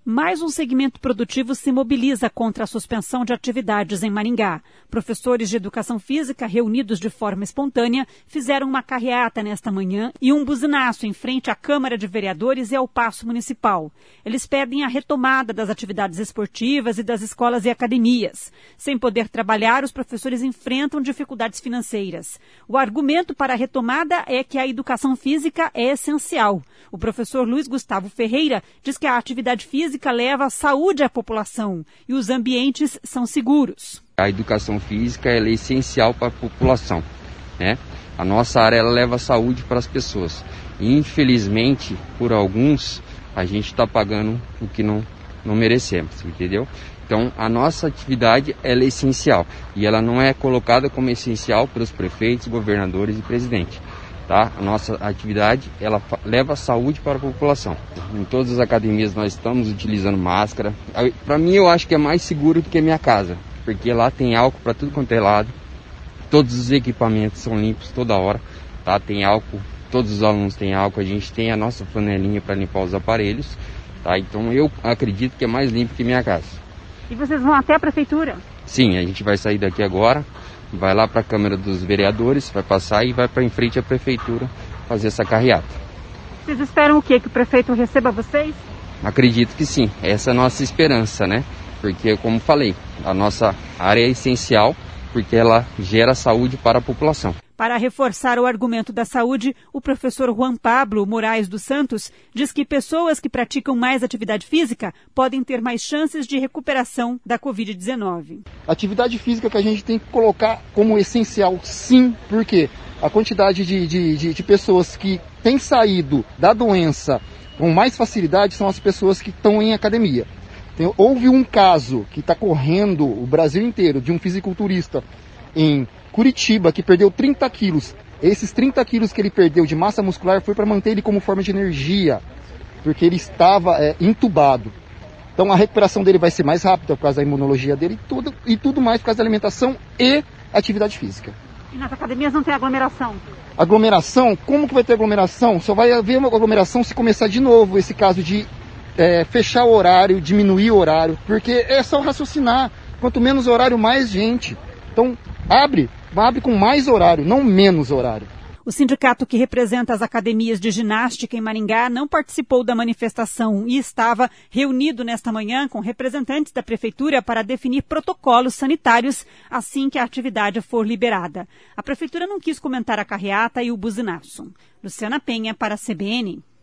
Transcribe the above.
Mais um segmento produtivo se mobiliza contra a suspensão de atividades em Maringá. Professores de educação física, reunidos de forma espontânea, fizeram uma carreata nesta manhã e um buzinaço em frente à Câmara de Vereadores e ao Paço Municipal. Eles pedem a retomada das atividades esportivas e das escolas e academias. Sem poder trabalhar, os professores enfrentam dificuldades financeiras. O argumento para a retomada é que a educação física é essencial. O professor Luiz Gustavo Ferreira diz que a atividade física leva saúde à população e os ambientes são seguros. A educação física ela é essencial para a população, né? A nossa área ela leva saúde para as pessoas. E, infelizmente, por alguns, a gente está pagando o que não merecemos, entendeu? Então, a nossa atividade ela é essencial e ela não é colocada como essencial pelos prefeitos, governadores e presidente. Tá? A nossa atividade ela leva saúde para a população. Em todas as academias nós estamos utilizando máscara. Para mim eu acho que é mais seguro do que a minha casa, porque lá tem álcool para tudo quanto é lado. Todos os equipamentos são limpos toda hora, tá? Tem álcool, todos os alunos têm álcool, a gente tem a nossa flanelinha para limpar os aparelhos, tá? Então eu acredito que é mais limpo que minha casa. E vocês vão até a prefeitura? Sim, a gente vai sair daqui agora. Vai lá para a Câmara dos Vereadores, vai passar e vai para em frente à Prefeitura fazer essa carreata. Vocês esperam o quê? Que o prefeito receba vocês? Acredito que sim, essa é a nossa esperança, né? Porque, como falei, a nossa área é essencial porque ela gera saúde para a população. Para reforçar o argumento da saúde, o professor Juan Pablo Moraes dos Santos diz que pessoas que praticam mais atividade física podem ter mais chances de recuperação da Covid-19. Atividade física que a gente tem que colocar como essencial, sim, porque a quantidade de pessoas que têm saído da doença com mais facilidade são as pessoas que estão em academia. Houve um caso que está correndo o Brasil inteiro de um fisiculturista em Curitiba, que perdeu 30 quilos. Esses 30 quilos que ele perdeu de massa muscular foi para manter ele como forma de energia, porque ele estava entubado. Então a recuperação dele vai ser mais rápida por causa da imunologia dele e tudo mais por causa da alimentação e atividade física. E nas academias não tem aglomeração? Aglomeração? Como que vai ter aglomeração? Só vai haver uma aglomeração se começar de novo esse caso de fechar o horário, diminuir o horário, porque é só raciocinar. Quanto menos horário, mais gente. Então abre com mais horário, não menos horário. O sindicato que representa as academias de ginástica em Maringá não participou da manifestação e estava reunido nesta manhã com representantes da prefeitura para definir protocolos sanitários assim que a atividade for liberada. A prefeitura não quis comentar a carreata e o buzinaço. Luciana Penha para a CBN.